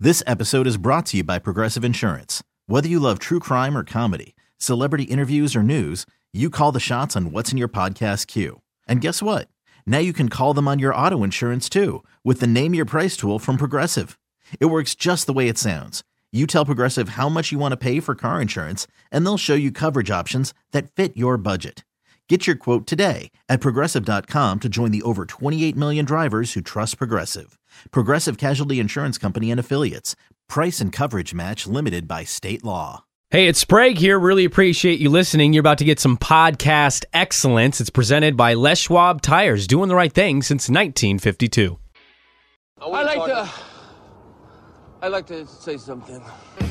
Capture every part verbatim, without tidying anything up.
This episode is brought to you by Progressive Insurance. Whether you love true crime or comedy, celebrity interviews or news, you call the shots on what's in your podcast queue. And guess what? Now you can call them on your auto insurance too with the Name Your Price tool from Progressive. It works just the way it sounds. You tell Progressive how much you want to pay for car insurance, and they'll show you coverage options that fit your budget. Get your quote today at Progressive dot com to join the over twenty-eight million drivers who trust Progressive. Progressive Casualty Insurance Company and Affiliates. Price and coverage match limited by state law. Hey, it's Sprague here. Really appreciate you listening. You're about to get some podcast excellence. It's presented by Les Schwab Tires, doing the right thing since nineteen fifty-two. I like to... I like to say something.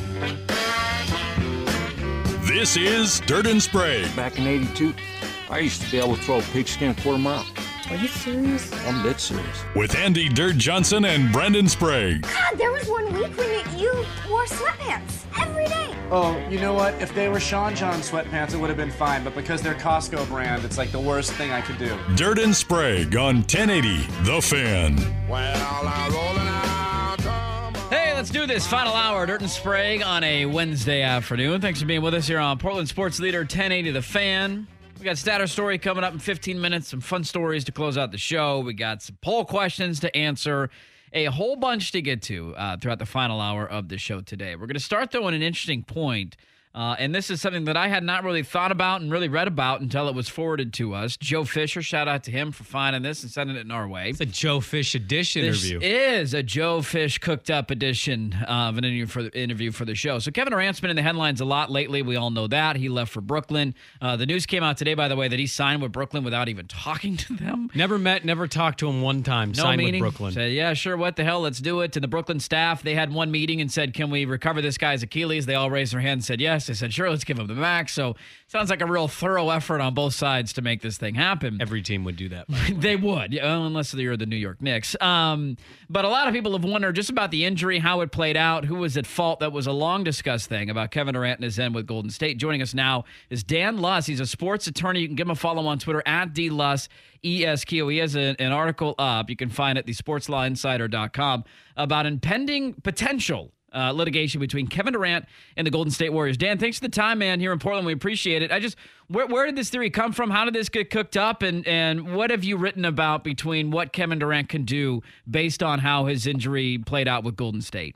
This is Dirt and Sprague. Back in eighty-two, I used to be able to throw a pigskin a quarter mile. Are you serious? I'm dead serious. With Andy Dirt Johnson and Brendan Sprague. God, there was one week when you, you wore sweatpants every day. Oh, you know what? If they were Sean John sweatpants, it would have been fine. But because they're Costco brand, it's like the worst thing I could do. Dirt and Sprague on ten eighty The Fan. Well, I'm rolling out. Come on. Hey, let's do this. Final hour, Dirt and Sprague on a Wednesday afternoon. Thanks for being with us here on Portland Sports Leader ten eighty The Fan. We got Statter Story coming up in fifteen minutes, some fun stories to close out the show. We got some poll questions to answer, a whole bunch to get to uh, throughout the final hour of the show today. We're going to start, though, on an interesting point, uh, and this is something that I had not really thought about and really read about until it was forwarded to us. Joe Fisher, shout out to him for finding this and sending it in our way. It's a Joe Fish edition This interview. is a Joe Fish cooked up edition of an interview for the, interview for the show. So Kevin Durant's been in the headlines a lot lately. We all know that. He left for Brooklyn. Uh, the news came out today, by the way, that he signed with Brooklyn without even talking to them. Never met, never talked to him one time. No Signed meeting. with Brooklyn. Said, yeah, sure, what the hell, let's do it. To the Brooklyn staff, they had one meeting and said, can we recover this guy's Achilles? They all raised their hand and said yes. They said, sure, let's give him the max. So sounds like a real thorough effort on both sides to make this thing happen. Every team would do that. They would, yeah, unless you're the New York Knicks. Um, but a lot of people have wondered just about the injury, how it played out, who was at fault. That was a long discussed thing about Kevin Durant and his end with Golden State. Joining us now is Dan Luss. He's a sports attorney. You can give him a follow on Twitter at D Luss E S Q. He has a, an article up. You can find it at the sports law insider dot com about impending potential Uh, litigation between Kevin Durant and the Golden State Warriors. Dan, thanks for the time, man, here in Portland. We appreciate it. I just, where, where did this theory come from? How did this get cooked up? And, and what have you written about between what Kevin Durant can do based on how his injury played out with Golden State?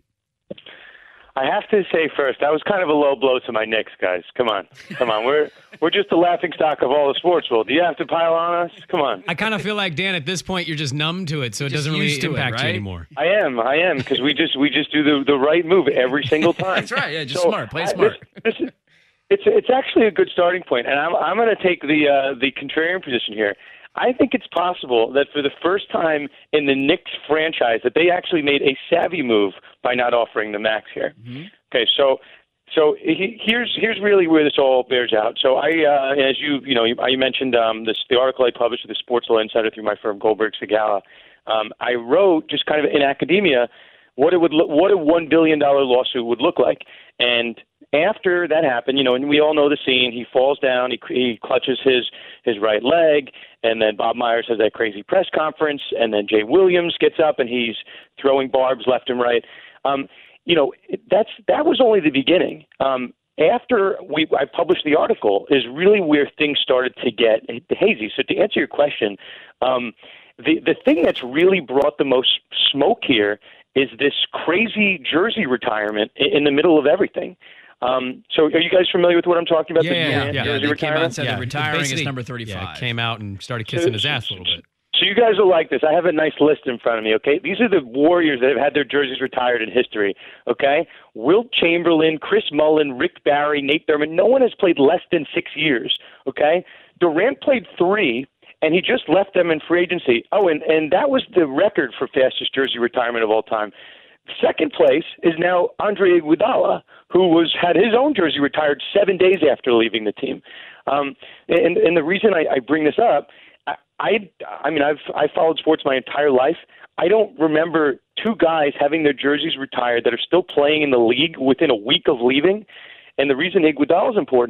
I have to say first, that was kind of a low blow to my Knicks, guys. Come on. Come on. We're we're just the laughingstock of all the sports world. Do you have to pile on us? Come on. I kind of feel like, Dan, at this point, you're just numb to it, so it Just doesn't really used to it, impact right? you anymore. I am. I am, because we just we just do the, the right move every single time. That's right. Yeah, just So, smart. Play I- smart. This, this is, it's it's actually a good starting point, and I'm I'm going to take the uh, the contrarian position here. I think it's possible that for the first time in the Knicks franchise that they actually made a savvy move by not offering the max here. Mm-hmm. Okay, so so he, here's here's really where this all bears out. So I, uh, as you you know, you, I mentioned um, this the article I published with the Sports Law Insider through my firm Goldberg Segala. Um, I wrote just kind of in academia what it would look, what a one billion dollar lawsuit would look like, and after that happened, you know, and we all know the scene. He falls down, he, he clutches his his right leg, and then Bob Myers has that crazy press conference, and then Jay Williams gets up and he's throwing barbs left and right. Um, you know, that's that was only the beginning. Um, after we I published the article is really where things started to get hazy. So to answer your question, um, the the thing that's really brought the most smoke here is this crazy jersey retirement in the middle of everything. Um, so are you guys familiar with what I'm talking about? Yeah, the yeah, Durant yeah. jersey They came out and retirement? said Yeah, they're retiring basically- is number thirty-five. Yeah, came out and started kissing his ass a little bit. So you guys will like this. I have a nice list in front of me, okay? These are the Warriors that have had their jerseys retired in history, okay? Wilt Chamberlain, Chris Mullin, Rick Barry, Nate Thurman. No one has played less than six years, okay? Durant played three, and he just left them in free agency. Oh, and, and that was the record for fastest jersey retirement of all time. Second place is now Andre Iguodala, who was had his own jersey retired seven days after leaving the team. Um, and, and the reason I, I bring this up, I, I, I mean, I've I followed sports my entire life. I don't remember two guys having their jerseys retired that are still playing in the league within a week of leaving. And the reason Iguodala is important,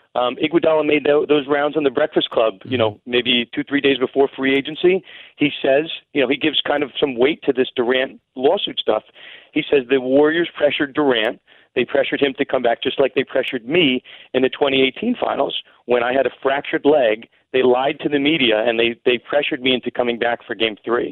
Um, Iguodala made th- those rounds on the Breakfast Club, you know, maybe two, three days before free agency. He says, you know, he gives kind of some weight to this Durant lawsuit stuff. He says the Warriors pressured Durant. They pressured him to come back just like they pressured me in the twenty eighteen finals when I had a fractured leg. They lied to the media, and they, they pressured me into coming back for game three.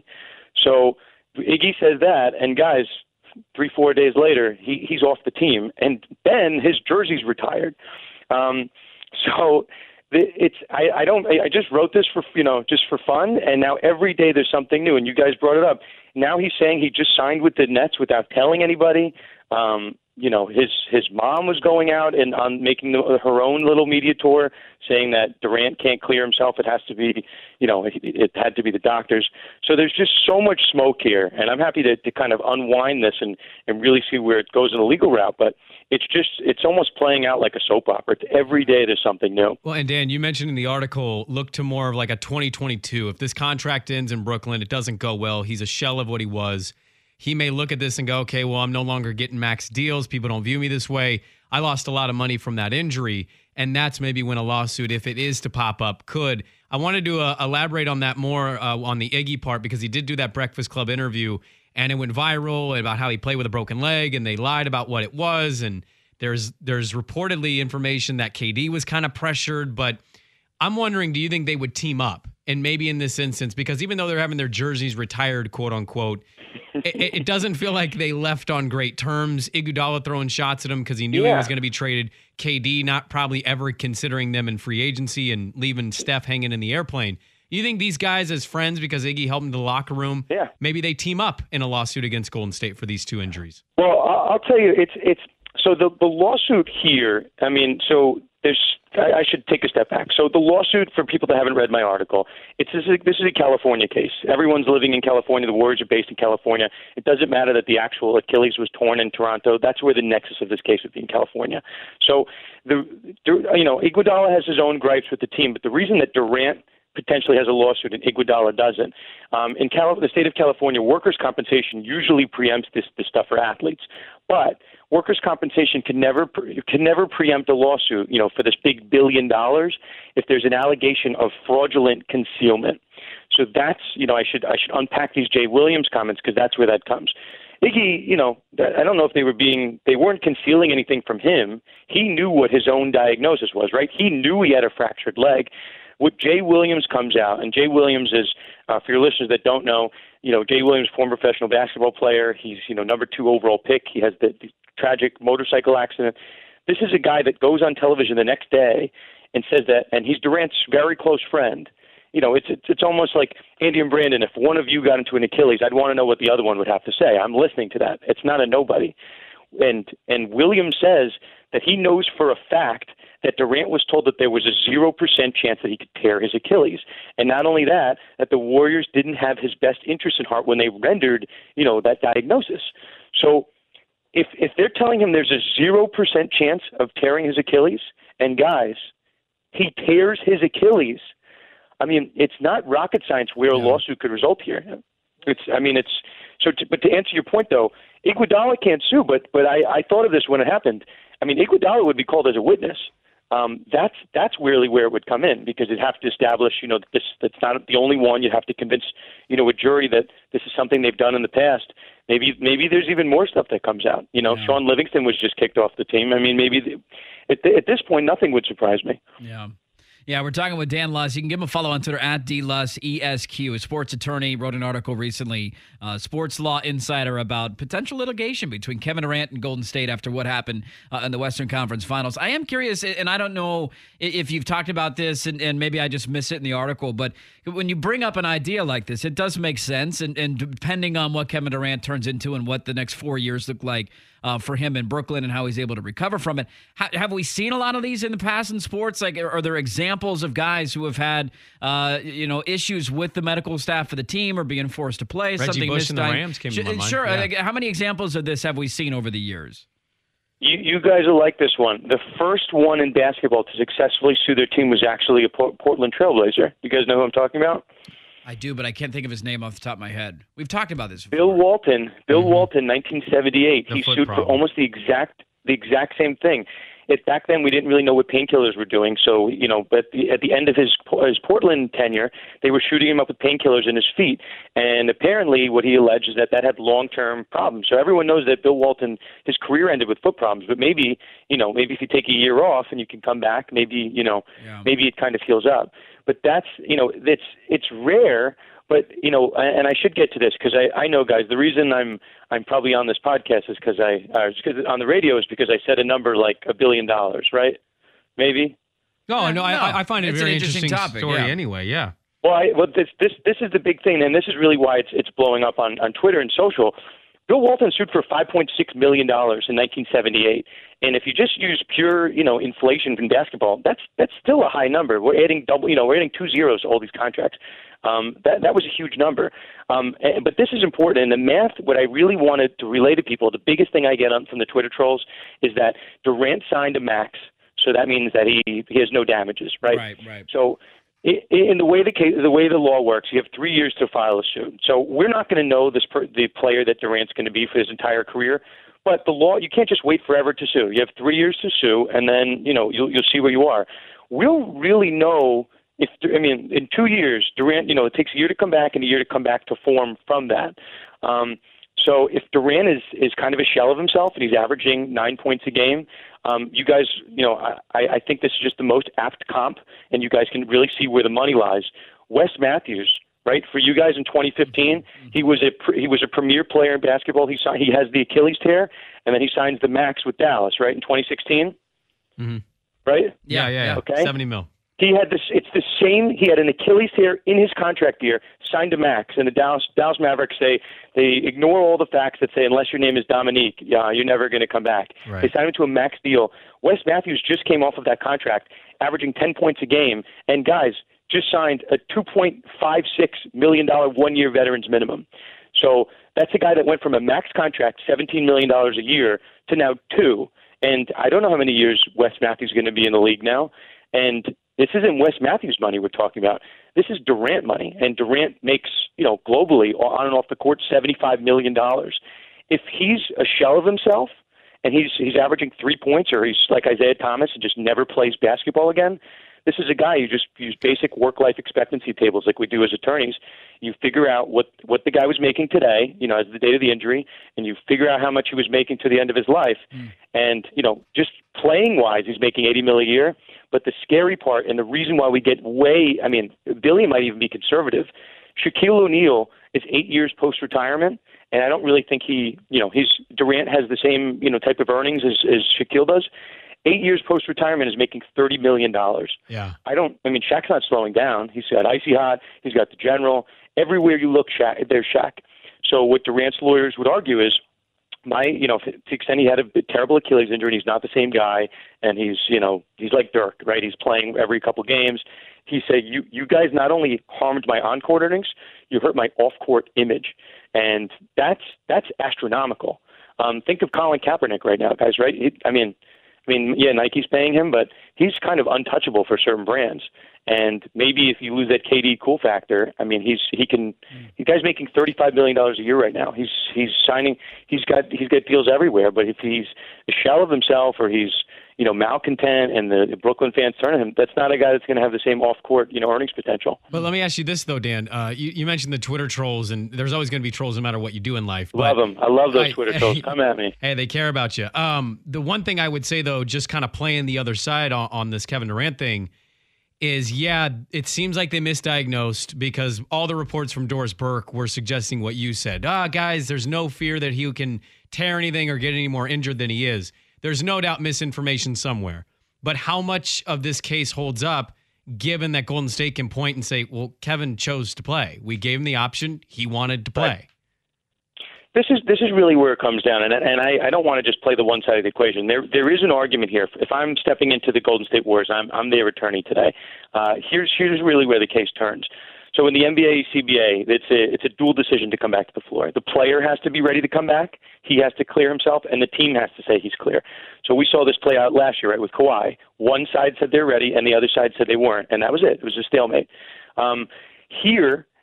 So Iggy says that, and guys, three, four days later, he, he's off the team. And then his jersey's retired. Um, so it's I, I don't I just wrote this for you know just for fun, and now every day there's something new. And you guys brought it up. Now he's saying he just signed with the Nets without telling anybody. Um, you know, his his mom was going out and on making the, her own little media tour, saying that Durant can't clear himself. It has to be, you know, it, it had to be the doctors. So there's just so much smoke here, and I'm happy to, to kind of unwind this and, and really see where it goes in the legal route. But it's just, it's almost playing out like a soap opera. It's every day there's something new. Well, and Dan, you mentioned in the article, look to more of like a twenty twenty-two. If this contract ends in Brooklyn, it doesn't go well. He's a shell of what he was. He may look at this and go, okay, well, I'm no longer getting max deals. People don't view me this way. I lost a lot of money from that injury. And that's maybe when a lawsuit, if it is to pop up, could. I wanted to uh, elaborate on that more uh, on the Iggy part, because he did do that Breakfast Club interview and it went viral about how he played with a broken leg, and they lied about what it was. And there's there's reportedly information that K D was kind of pressured. But I'm wondering, do you think they would team up? And maybe in this instance, because even though they're having their jerseys retired, quote unquote, it, it doesn't feel like they left on great terms. Iguodala throwing shots at him because he knew yeah. he was going to be traded. K D not probably ever considering them in free agency and leaving Steph hanging in the airplane. You think these guys as friends, because Iggy helped in the locker room, yeah. maybe they team up in a lawsuit against Golden State for these two injuries? Well, I'll tell you, it's it's so the the lawsuit here. I mean, so there's. I should take a step back. So the lawsuit, for people that haven't read my article, it's this is, a, this is a California case. Everyone's living in California. The Warriors are based in California. It doesn't matter that the actual Achilles was torn in Toronto. That's where the nexus of this case would be, in California. So the, you know, Iguodala has his own gripes with the team, but the reason that Durant potentially has a lawsuit and Iguodala doesn't. Um, in Cal- the state of California, workers' compensation usually preempts this, this stuff for athletes, but workers' compensation can never pre- can never preempt a lawsuit, you know, for this big billion dollars if there's an allegation of fraudulent concealment. So that's, you know, I should I should unpack these Jay Williams comments, because that's where that comes. Iggy, you know, I don't know if they were being, they weren't concealing anything from him. He knew what his own diagnosis was, right? He knew he had a fractured leg. What Jay Williams comes out, and Jay Williams is, uh, for your listeners that don't know, you know, Jay Williams, former professional basketball player. He's, you know, number two overall pick. He has the, the tragic motorcycle accident. This is a guy that goes on television the next day and says that, and he's Durant's very close friend. You know, it's it's, it's almost like Andy and Brandon. If one of you got into an Achilles, I'd want to know what the other one would have to say. I'm listening to that. It's not a nobody. And and Williams says that he knows for a fact that Durant was told that there was a zero percent chance that he could tear his Achilles. And not only that, that the Warriors didn't have his best interest in heart when they rendered, you know, that diagnosis. So if if they're telling him there's a zero percent chance of tearing his Achilles, and guys, he tears his Achilles, I mean, it's not rocket science where a lawsuit could result here. It's, I mean, it's, so, to, but to answer your point though, Iguodala can't sue, but, but I, I thought of this when it happened. I mean, Iguodala would be called as a witness. Um, that's that's really where it would come in, because you'd have to establish, you know, that this that's not the only one. You'd have to convince, you know, a jury that this is something they've done in the past. Maybe maybe there's even more stuff that comes out. You know, yeah. Sean Livingston was just kicked off the team. I mean, maybe the, at, at this point, nothing would surprise me. Yeah. Yeah, we're talking with Dan Luss. You can give him a follow on Twitter at D Luss E S Q. A sports attorney wrote an article recently, uh, Sports Law Insider, about potential litigation between Kevin Durant and Golden State after what happened uh, in the Western Conference Finals. I am curious, and I don't know if you've talked about this, and, and maybe I just missed it in the article, but when you bring up an idea like this, it does make sense, and, and depending on what Kevin Durant turns into and what the next four years look like, Uh, for him in Brooklyn and how he's able to recover from it. Ha- have we seen a lot of these in the past in sports? Like, are, are there examples of guys who have had, uh, you know, issues with the medical staff of the team or being forced to play? Reggie something Bush and the misdiag- Rams came Sh- to my mind. Sure. Yeah. Like, how many examples of this have we seen over the years? You, you guys will like this one. The first one in basketball to successfully sue their team was actually a Port- Portland Trailblazer. You guys know who I'm talking about? I do, but I can't think of his name off the top of my head. We've talked about this before. Bill Walton. Bill Mm-hmm. Walton, nineteen seventy-eight. The he foot sued problem. for almost the exact the exact same thing. it, back then we didn't really know what painkillers were doing. So, you know, but the, at the end of his, his Portland tenure, they were shooting him up with painkillers in his feet. And apparently what he alleged is that that had long-term problems. So everyone knows that Bill Walton, his career ended with foot problems. But maybe, you know, maybe if you take a year off and you can come back, maybe, you know, yeah. maybe it kind of heals up. But that's, you know, it's, it's rare. But, you know, and I should get to this because I, I know, guys, the reason I'm I'm probably on this podcast is because I uh, cause on the radio is because I said a number like a billion dollars, right? Maybe? No, no, no. I, I find it a very interesting, interesting topic, story yeah. anyway, yeah. Well, I, well this, this this is the big thing, and this is really why it's it's blowing up on, on Twitter and social. Bill Walton sued for five point six million dollars in nineteen seventy-eight. And if you just use pure, you know, inflation in basketball, that's that's still a high number. We're adding double, you know, we're adding two zeros to all these contracts. Um, that that was a huge number. Um, and, but this is important. And the math, what I really wanted to relay to people, the biggest thing I get on, from the Twitter trolls is that Durant signed a max, so that means that he he has no damages, right? Right, right. So in the way the case, the way the law works, you have three years to file a suit. So we're not going to know this per, the player that Durant's going to be for his entire career. But the law, you can't just wait forever to sue. You have three years to sue, and then you know you'll you'll see where you are. We'll really know if I mean in two years, Durant. You know, it takes a year to come back and a year to come back to form from that. Um, so if Durant is is kind of a shell of himself and he's averaging nine points a game, um, you guys, you know, I, I think this is just the most apt comp, and you guys can really see where the money lies. Wes Matthews. Right, for you guys in twenty fifteen, he was a he was a premier player in basketball. He signed, he has the Achilles tear, and then he signs the max with Dallas. Right in twenty sixteen, mm-hmm. right? Yeah, yeah, yeah. Okay, seventy mil. He had this. It's the same. He had an Achilles tear in his contract year, signed a max, and the Dallas Dallas Mavericks say they ignore all the facts that say unless your name is Dominique, yeah, you're never going to come back. Right. They signed him to a max deal. Wes Matthews just came off of that contract, averaging ten points a game, and guys. Just signed a two point five six million dollars one-year veterans minimum. So that's a guy that went from a max contract, seventeen million dollars a year, to now two. And I don't know how many years Wes Matthews is going to be in the league now. And this isn't Wes Matthews money we're talking about. This is Durant money. And Durant makes, you know, globally, on and off the court, seventy-five million dollars. If he's a shell of himself and he's he's averaging three points or he's like Isaiah Thomas and just never plays basketball again, this is a guy who just use basic work-life expectancy tables like we do as attorneys. You figure out what, what the guy was making today, you know, as the date of the injury, and you figure out how much he was making to the end of his life. Mm. And, you know, just playing-wise, he's making eighty mil a year. But the scary part and the reason why we get way, I mean, Billy might even be conservative. Shaquille O'Neal is eight years post-retirement, and I don't really think he, you know, he's Durant has the same, you know, type of earnings as, as Shaquille does. Eight years post-retirement is making thirty million dollars. Yeah. I don't, I mean, Shaq's not slowing down. He's got Icy Hot. He's got the General. Everywhere you look, Shaq, there's Shaq. So what Durant's lawyers would argue is, my, you know, to the extent he had a terrible Achilles injury and he's not the same guy, and he's, you know, he's like Dirk, right? He's playing every couple games. He said, you, you guys not only harmed my on-court earnings, you hurt my off-court image. And that's, that's astronomical. Um, think of Colin Kaepernick right now, guys, right? He, I mean, I mean, yeah, Nike's paying him, but he's kind of untouchable for certain brands. And maybe if you lose that K D cool factor, I mean, he's he can. The guy's making thirty-five million dollars a year right now. He's he's signing. He's got he's got deals everywhere. But if he's a shell of himself, or he's you know malcontent, and the, the Brooklyn fans turn on him, that's not a guy that's going to have the same off-court you know earnings potential. But let me ask you this though, Dan. Uh, you, you mentioned the Twitter trolls, and there's always going to be trolls no matter what you do in life. Love them. I love those I, Twitter trolls. Come at me. Hey, they care about you. Um, the one thing I would say though, just kind of playing the other side on, on this Kevin Durant thing. Is, yeah, it seems like they misdiagnosed because all the reports from Doris Burke were suggesting what you said. Ah, guys, there's no fear that he can tear anything or get any more injured than he is. There's no doubt misinformation somewhere. But how much of this case holds up given that Golden State can point and say, well, Kevin chose to play. We gave him the option. He wanted to play. Right. This is this is really where it comes down, and and I, I don't want to just play the one side of the equation. There there is an argument here. If I'm stepping into the Golden State Warriors, I'm I'm their attorney today. Uh, here's here's really where the case turns. So in the N B A C B A, it's a it's a dual decision to come back to the floor. The player has to be ready to come back. He has to clear himself, and the team has to say he's clear. So we saw this play out last year, right, with Kawhi. One side said they're ready, and the other side said they weren't, and that was it. It was a stalemate. Um, here.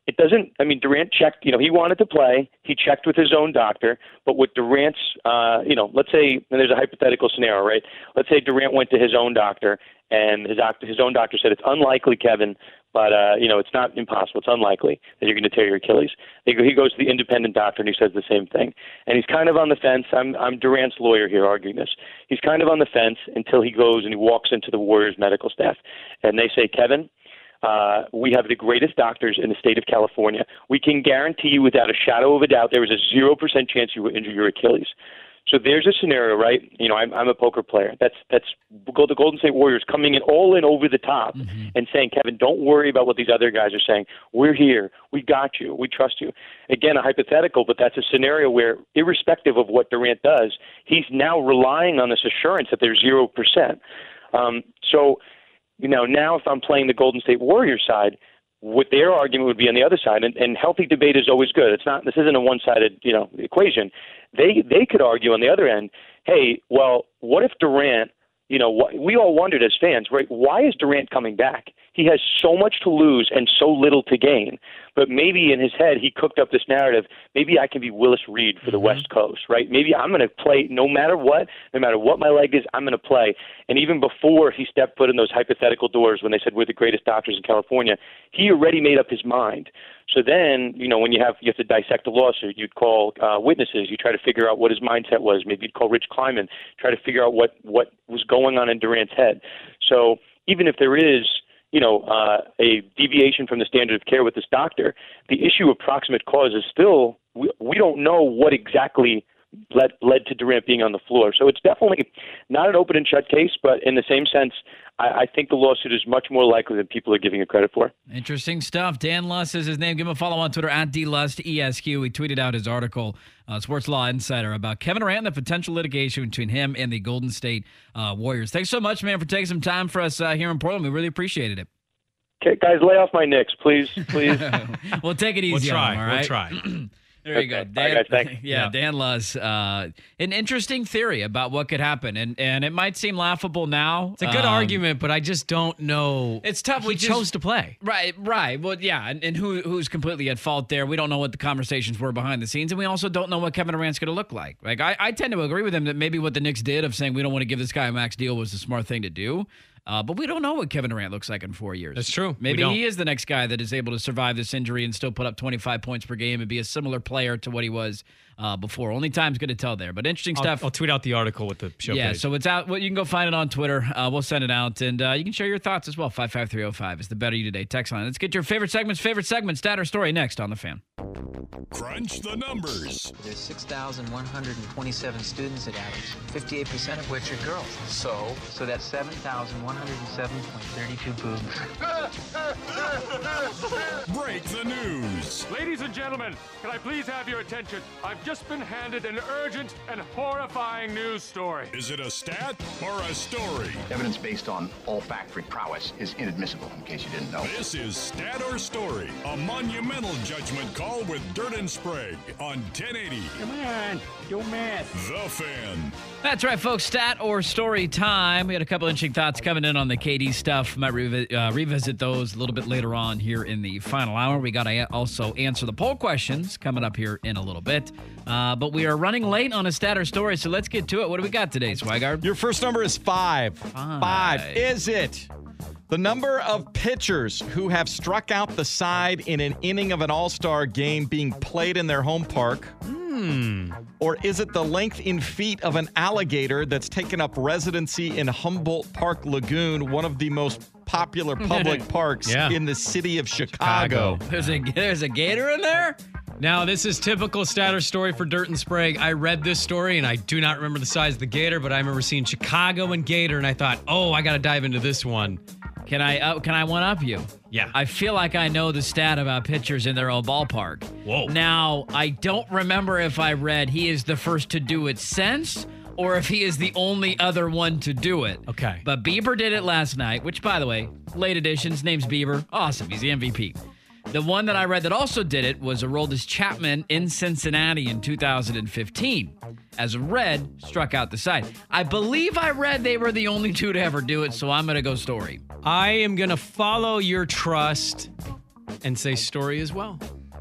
it doesn't, I mean, Durant checked, you know, he wanted to play. He checked with his own doctor. But with Durant's, uh, you know, let's say, and there's a hypothetical scenario, right? Let's say Durant went to his own doctor, and his doctor, his own doctor said, it's unlikely, Kevin, but, uh, you know, it's not impossible. It's unlikely that you're going to tear your Achilles. He goes to the independent doctor, and he says the same thing. And he's kind of on the fence. I'm, I'm Durant's lawyer here arguing this. He's kind of on the fence until he goes and he walks into the Warriors medical staff. And they say, Kevin, Uh, we have the greatest doctors in the state of California. We can guarantee you without a shadow of a doubt there is a zero percent chance you will injure your Achilles. So there's a scenario, right? You know, I'm, I'm a poker player. That's that's the Golden State Warriors coming in all in over the top mm-hmm. and saying, Kevin, don't worry about what these other guys are saying. We're here. We got you. We trust you. Again, a hypothetical, but that's a scenario where, irrespective of what Durant does, he's now relying on this assurance that there's zero percent. Um, so, you know, now if I'm playing the Golden State Warriors side, what their argument would be on the other side, and, and healthy debate is always good. It's not, this isn't a one-sided, you know, equation. They they could argue on the other end, hey, well, what if Durant, you know, wh- we all wondered as fans, right? Why is Durant coming back? He has so much to lose and so little to gain. But maybe in his head, he cooked up this narrative. Maybe I can be Willis Reed for the mm-hmm. West Coast, right? Maybe I'm going to play no matter what, no matter what my leg is, I'm going to play. And even before he stepped foot in those hypothetical doors when they said we're the greatest doctors in California, he already made up his mind. So then, you know, when you have you have to dissect a lawsuit, you'd call uh, witnesses. You try to figure out what his mindset was. Maybe you'd call Rich Kleiman, try to figure out what, what was going on in Durant's head. So even if there is, you know, uh, a deviation from the standard of care with this doctor, the issue of proximate cause is still, we, we don't know what exactly led, led to Durant being on the floor. So it's definitely not an open and shut case, but in the same sense, I, I think the lawsuit is much more likely than people are giving it credit for. Interesting stuff. Dan Lust is his name. Give him a follow on Twitter at D Lust E S Q. He tweeted out his article, uh, Sports Law Insider, about Kevin Durant and the potential litigation between him and the Golden State uh, Warriors. Thanks so much, man, for taking some time for us uh, here in Portland. We really appreciated it. Okay, guys, lay off my Knicks, please, please. We'll take it easy. We'll try. On him, all right? We'll try. There you okay. go. Dan, right, guys, yeah, yeah, Dan Luz. Uh, an interesting theory about what could happen. And and it might seem laughable now. It's a good um, argument, but I just don't know. It's tough. He we chose just, to play. Right, right. Well, yeah, and, and who who's completely at fault there? We don't know what the conversations were behind the scenes, and we also don't know what Kevin Durant's going to look like. Like I, I tend to agree with him that maybe what the Knicks did of saying we don't want to give this guy a max deal was the smart thing to do. Uh, but we don't know what Kevin Durant looks like in four years. That's true. Maybe he is the next guy that is able to survive this injury and still put up twenty-five points per game and be a similar player to what he was uh, before. Only time's going to tell there. But interesting I'll, stuff. I'll tweet out the article with the show Yeah, page. so it's out. Well, you can go find it on Twitter. Uh, we'll send it out, and uh, you can share your thoughts as well. five five three oh five is the Better You Today text line. Let's get your favorite segments, favorite segment, stat or story next on The Fan. Crunch the numbers. There's six thousand one hundred twenty-seven students at Adams, fifty-eight percent of which are girls. So? So that's seven thousand one hundred seven point three two boobs. Break the news. Ladies and gentlemen, can I please have your attention? I've just been handed an urgent and horrifying news story. Is it a stat or a story? Evidence based on olfactory prowess is inadmissible, in case you didn't know. This is Stat or Story, a monumental judgment call with Dirt and Sprague on ten eighty. Come on, don't mess. The Fan. That's right, folks. Stat or story time. We had a couple interesting thoughts coming in on the K D stuff. Might revi- uh, revisit those a little bit later on here in the final hour. We got to a- also answer the poll questions coming up here in a little bit. Uh, but we are running late on a stat or story, so let's get to it. What do we got today, Swigard? Your first number is five. Five. Five. Is it the number of pitchers who have struck out the side in an inning of an all-star game being played in their home park? Hmm. Or is it the length in feet of an alligator that's taken up residency in Humboldt Park Lagoon, one of the most popular public parks yeah. in the city of Chicago? Chicago. There's a there's a gator in there? Now, this is typical stat or story for Dirt and Sprague. I read this story, and I do not remember the size of the gator, but I remember seeing Chicago and gator, and I thought, oh, I got to dive into this one. Can I uh, can I one-up you? Yeah. I feel like I know the stat about pitchers in their own ballpark. Whoa. Now, I don't remember if I read he is the first to do it since or if he is the only other one to do it. Okay. But Bieber did it last night, which, by the way, late edition, his name's Bieber. Awesome. He's the M V P. The one that I read that also did it was Aroldis Chapman in Cincinnati in two thousand fifteen. As Red struck out the side. I believe I read they were the only two to ever do it, so I'm going to go story. I am going to follow your trust and say story as well.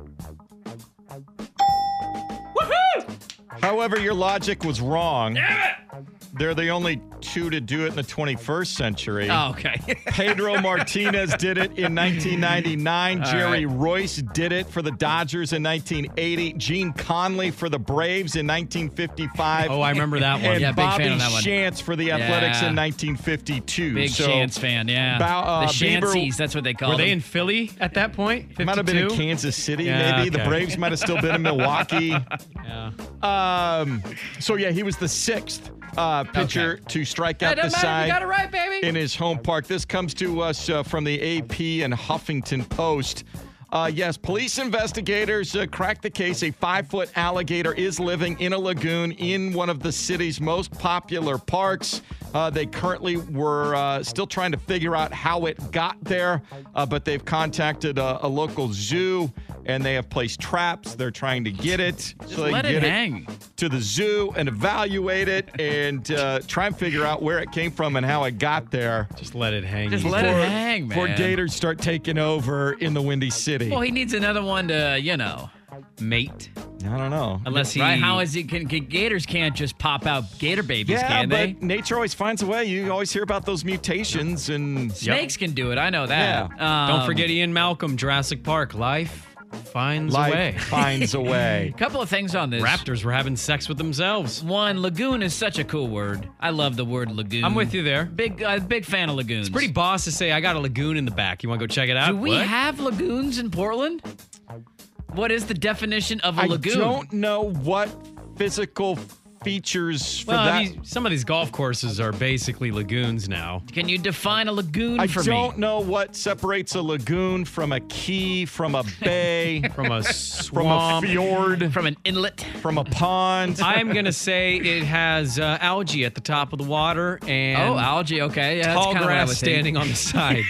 However, your logic was wrong. They're the only two to do it in the twenty-first century. Oh, okay. Pedro Martinez did it in nineteen ninety-nine. All Jerry right. Royce did it for the Dodgers in nineteen eighty. Gene Conley for the Braves in nineteen fifty-five. Oh, I remember that one. And Yeah, big Bobby fan of that one. Chance for the Athletics Yeah. in nineteen fifty-two. Big so, Chance fan, yeah. Bow- uh, the Bieber- Chanceys, that's what they call Were them. they in Philly at that point? fifty-two? Might have been in Kansas City, Yeah, maybe. The okay. Braves might have still been in Milwaukee. Yeah. Um, so, yeah, he was the sixth uh, pitcher Okay. to strike Hey, out the doesn't matter if side you got it right, baby. in his home park. This comes to us uh, from the A P and Huffington Post. Uh, yes, police investigators uh, cracked the case. A five-foot alligator is living in a lagoon in one of the city's most popular parks. Uh, they currently were uh, still trying to figure out how it got there, uh, but they've contacted a, a local zoo, and they have placed traps. They're trying to get it. Just so they let can it get hang. to the zoo and evaluate it and uh, try and figure out where it came from and how it got there. Just let it hang. Just easy. let it Before- hang, man. Before gators start taking over in the Windy City. Well, he needs another one to, you know. Mate. I don't know. Unless he. Right? How is it? Can, can gators can't just pop out gator babies, Yeah, can but they? nature always finds a way. You always hear about those mutations and Snakes can do it. I know that. Um, Don't forget Ian Malcolm, Jurassic Park. Life finds life a way. finds a way. A couple of things on this. Raptors were having sex with themselves. One, lagoon is such a cool word. I love the word lagoon. I'm with you there. Big, uh, big fan of lagoons. It's pretty boss to say, I got a lagoon in the back. You want to go check it out? Do we What? have lagoons in Portland? What is the definition of a I lagoon? don't know what physical features for Well, that. these, some of these golf courses are basically lagoons now. Can you define a lagoon I for don't me? know what separates a lagoon from a key, from a bay, From a from a swamp. fjord, From an inlet? from a pond. I'm going to say it has uh, algae at the top of the water and Oh, algae. Okay, yeah, that's tall kind of what I grass was thinking. standing on the sides.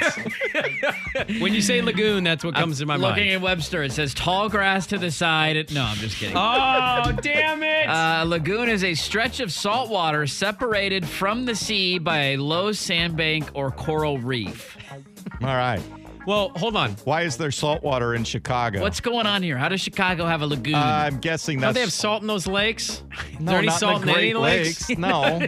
When you say lagoon, that's what comes to my Looking mind. at Webster, it says tall grass to the side. It- no, I'm just kidding. Oh, damn it. Uh, lagoon is a stretch of salt water separated from the sea by a low sandbank or coral reef. All right. Well, hold on. Why is there salt water in Chicago? What's going on here? How does Chicago have a lagoon? Uh, I'm guessing that's Don't they have salt in those lakes? Is no, there any not salt in the in any Great lakes? Lakes. No,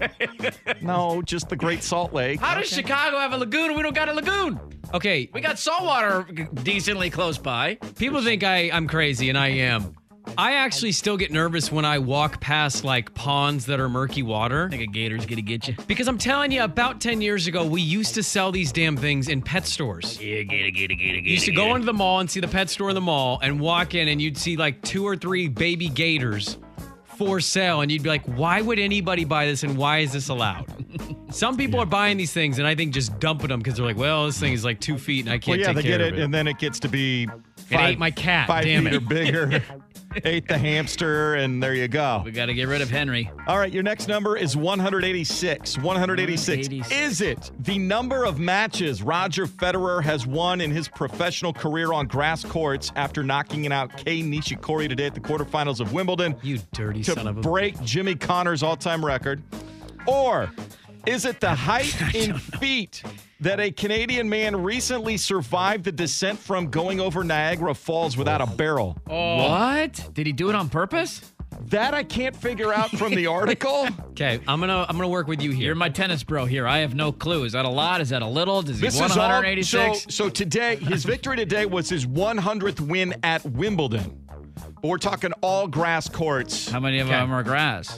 no, just the Great Salt Lake. How does Chicago have a lagoon and we don't got a lagoon? Okay, We got salt water decently close by. people think I, I'm crazy, and I am. I actually still get nervous when I walk past like ponds that are murky water. I think a gator's gonna get you. Because I'm telling you, about ten years ago, we used to sell these damn things in pet stores. Yeah, gator, gator, gator, gator. You used to go into the mall and see the pet store in the mall and walk in, and you'd see like two or three baby gators for sale, and you'd be like, why would anybody buy this, and why is this allowed? Some people are buying these things, and I think just dumping them because they're like, well, this thing is like two feet, and I Well, can't yeah, take they care get of it, it. and then it gets to be It five, ate my cat. five Damn feet it. or bigger. Ate the hamster, and there you go. We got to get rid of Henry. All right, your next number is one hundred eighty-six. one hundred eighty-six. one hundred eighty-six. Is it the number of matches Roger Federer has won in his professional career on grass courts after knocking out Kei Nishikori today at the quarterfinals of Wimbledon You dirty to son of a... break Jimmy Connor's all-time record? Or is it the height in feet that a Canadian man recently survived the descent from going over Niagara Falls without a barrel? What? Did he do it on purpose? That I can't figure out from the article. Okay, I'm gonna I'm gonna work with you here. You're my tennis bro here. I have no clue. Is that a lot? Is that a little? Does he This won is all, one so, hundred eighty-six? so today, his victory today was his one hundredth win at Wimbledon. But we're talking all grass courts. How many of Okay. them are grass?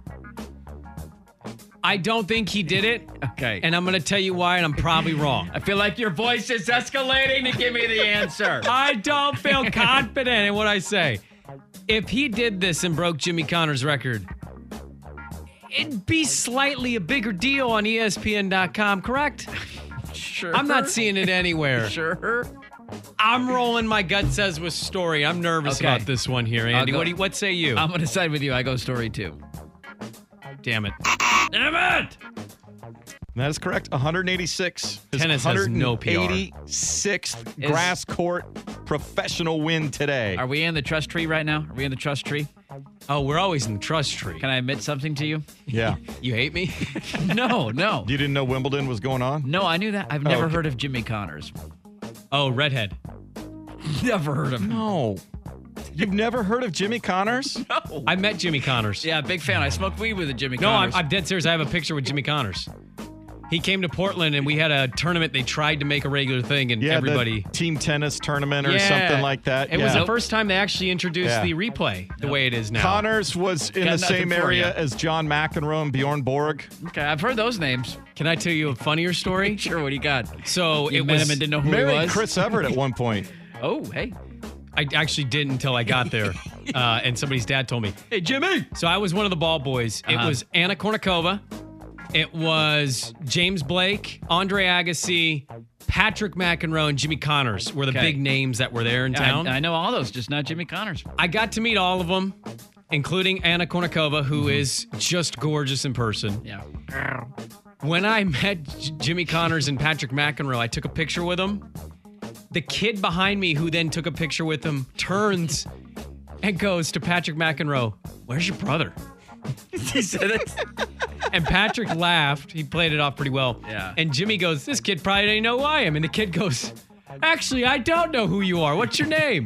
I don't think he did it, Okay. and I'm gonna tell you why, and I'm probably wrong. I feel like your voice is escalating to give me the answer. I don't feel confident in what I say. If he did this and broke Jimmy Connor's record, it'd be slightly a bigger deal on E S P N dot com, correct? Sure. I'm not seeing it anywhere. Sure. I'm rolling my gut says with story. I'm nervous Okay. about this one here, Andy. go- What do you, what say you? I'm going to side with you. I go story two. Damn it. Damn it! That is correct. one hundred eighty-six. His Tennis has no P R. one hundred eighty-sixth Is- grass court professional win today. Are we in the trust tree right now? Are we in the trust tree? Oh, we're always in the trust tree. Can I admit something to you? Yeah. You hate me? No, no. You didn't know Wimbledon was going on? No, I knew that. I've never okay. heard of Jimmy Connors. Oh, redhead. Never heard of him. No. You've never heard of Jimmy Connors? No. I met Jimmy Connors. Yeah, big fan. I smoked weed with a Jimmy No, I'm, Connors. I'm dead serious. I have a picture with Jimmy Connors. He came to Portland, and we had a tournament. They tried to make a regular thing, and Yeah, everybody... the team tennis tournament or Yeah. something like that. It yeah. was the first time they actually introduced Yeah. the replay the way it is now. Connors was in Got the nothing same for area ya. as John McEnroe and Bjorn Borg. Okay, I've heard those names. Can I tell you a funnier story? Sure, what do you got? So You it met was... him and didn't know who he Married was? Chris Everett at one point. Oh, hey. I actually didn't until I got there, uh, and somebody's dad told me. Hey, Jimmy. So I was one of the ball boys. It Uh-huh. was Anna Kournikova. It was James Blake, Andre Agassi, Patrick McEnroe, and Jimmy Connors were the Okay. big names that were there in town. I, I know all those, just not Jimmy Connors. I got to meet all of them, including Anna Kournikova, who is just gorgeous in person. Yeah. When I met J- Jimmy Connors and Patrick McEnroe, I took a picture with them. The kid behind me, who then took a picture with him, turns and goes to Patrick McEnroe, "Where's your brother?" He said it. And Patrick laughed. He played it off pretty well. Yeah. And Jimmy goes, "This kid probably didn't know who I am." And the kid goes, "Actually, I don't know who you are. What's your name?"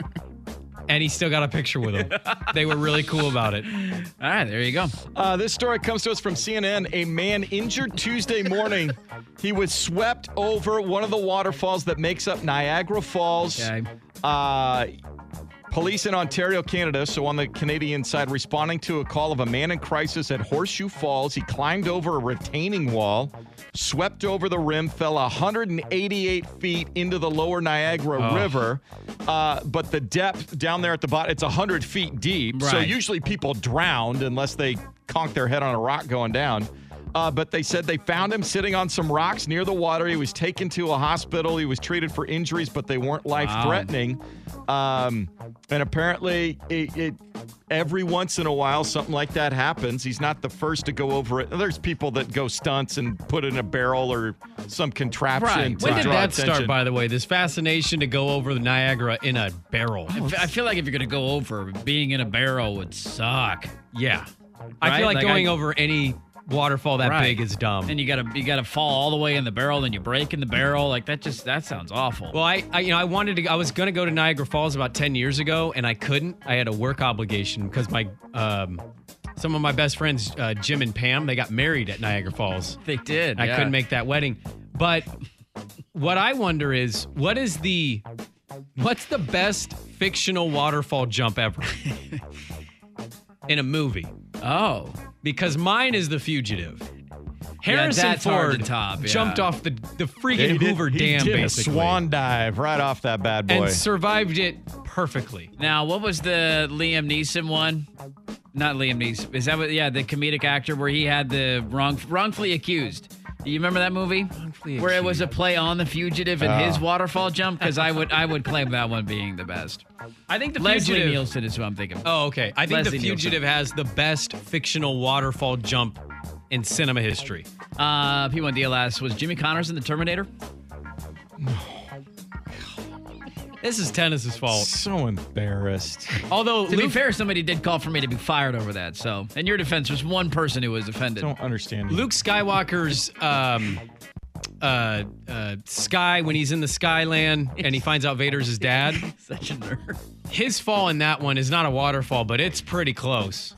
And he still got a picture with him. They were really cool about it. All right, there you go. Uh, this story comes to us from C N N. A man injured Tuesday morning. He was swept over one of the waterfalls that makes up Niagara Falls. Okay. Uh, police in Ontario, Canada, so on the Canadian side, responding to a call of a man in crisis at Horseshoe Falls. He climbed over a retaining wall, swept over the rim, fell one hundred eighty-eight feet into the lower Niagara Oh. River. Uh, but the depth down there at the bottom, it's one hundred feet deep. So Right. usually people drowned unless they conk their head on a rock going down. Uh, but they said they found him sitting on some rocks near the water. He was taken to a hospital. He was treated for injuries, but they weren't life-threatening. Um, and apparently, it, it every once in a while, something like that happens. He's not the first to go over it. There's people that go stunts and put it in a barrel or some contraption. Right. to When did draw that attention. start, by the way? This fascination to go over the Niagara in a barrel. I f- I feel like if you're going to go over, being in a barrel would suck. Yeah. I Right? feel like, Like, going I- over any waterfall that Right. big is dumb. And you gotta you gotta fall all the way in the barrel, then you break in the barrel. Like that just that sounds awful. Well, I, I you know I wanted to I was going to go to Niagara Falls about ten years ago, and I couldn't. I had a work obligation because my um some of my best friends, uh, Jim and Pam, they got married at Niagara Falls. They did. I yeah. couldn't make that wedding. But what I wonder is what is the what's the best fictional waterfall jump ever in a movie? Oh, Because mine is The Fugitive. Harrison that's hard Ford to top, yeah. jumped off the, the freaking He did- Hoover he Dam, did basically. a swan dive right off that bad boy. and survived it perfectly. Now, what was the Liam Neeson one? Not Liam Neeson. Is that what? Yeah, the comedic actor where he had the wrong, wrongfully accused. Do you remember that movie? Wrongfully Where it was a Accused. play on the fugitive and Oh. his waterfall jump? Because I would, I would claim that one being the best. I think The Leslie Fugitive. Nielsen is who I'm thinking. Oh, okay. I think Leslie The Fugitive has the best fictional waterfall jump in cinema history. Uh, P one D L S was Jimmy Connors in the Terminator. This is Tennis's fault. So embarrassed. Although, To be Luke, fair, somebody did call for me to be fired over that. So, in your defense, there's one person who was offended. Don't understand. you. Luke Skywalker's um, uh, uh, Sky, when he's in the Skyland and he finds out Vader's his dad, Such a nerd. his fall in that one is not a waterfall, but it's pretty close.